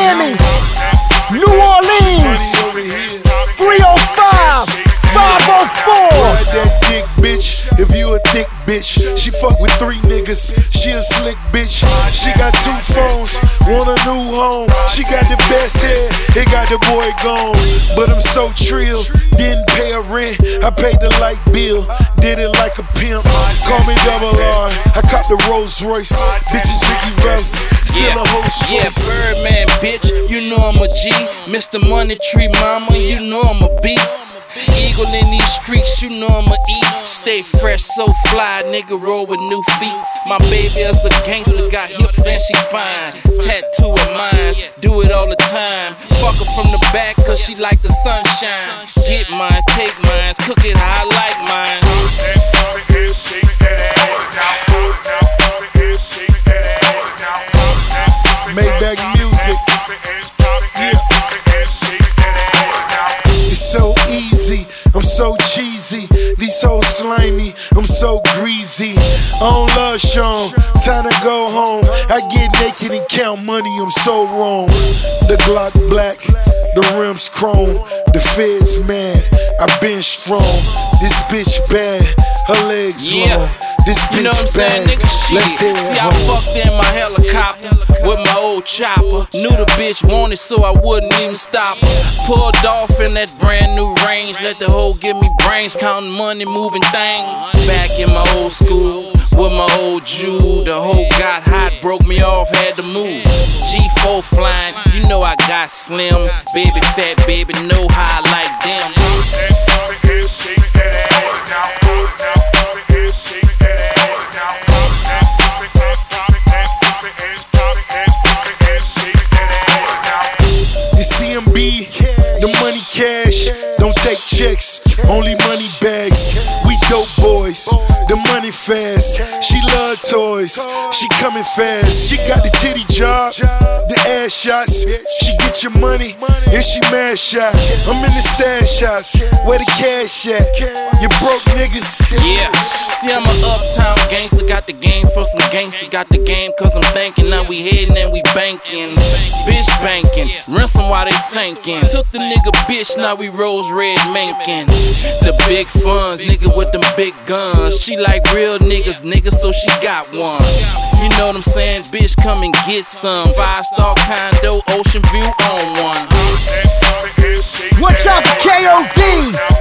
Miami, New Orleans, 305, 504. Ride that dick, bitch. If you a thick bitch, she fuck with 3 niggas. She a slick bitch. She got 2 phones, want a new home. She got the best head, it got the boy gone. But I'm so trill, didn't pay her rent. I paid the light bill, did it like a pimp. Call me Double R, I cop the Rolls Royce. Bitches Ricky Rouse, still a whole choice. Yeah, Birdman, bitch, you know I'm a G. Mr. Money Tree Mama, you know I'm a beast. Eagle in these streets, you know I'ma eat. Stay fresh, so fly, nigga roll with new feet. My baby is a gangster, got hips and she fine. Tattoo of mine, do it all the time. Fuck her from the back, cause she like the sunshine. Get mine, take mine, cook it how I like mine. Maybach music. It's so easy, I'm so cheesy. These hoes slimy, I'm so greasy. I don't love Sean, time to go home. I get naked and count money, I'm so wrong. The Glock black, the rims chrome. The feds mad, I been strong. This bitch bad, her legs long. This bitch you know what I'm saying, bad. nigga? Let's hear it. See, I fucked in my helicopter with my old chopper. Knew the bitch wanted, so I wouldn't even stop her. Pulled off in that brand new range. Let the hoe give me brains, counting money, moving things. Back in my old school with my old Jew. The hoe got hot, broke me off, had to move. G4 flying, you know I got slim. Baby fat, baby know how I like them. The CMB, the money cash, don't take checks, only money bags. We dope boys, the money fast. She love toys, she coming fast. She got the titty job, the ass shots. She get your money, and she mad shot. I'm in the stash house, where the cash at? You broke niggas. Yeah, see I'm a uptown gangster, got the game for some gangster. Got the game cause I'm thinking, now we heading and we banking. Bitch banking, ransom while they sinking. Took the nigga bitch, now we rose red mankin'. The big funds, nigga with them big guns. She like real niggas, nigga, so she got one. You know what I'm saying, bitch, come and get some. 5-star condo, ocean view on one. Watch out for KOD.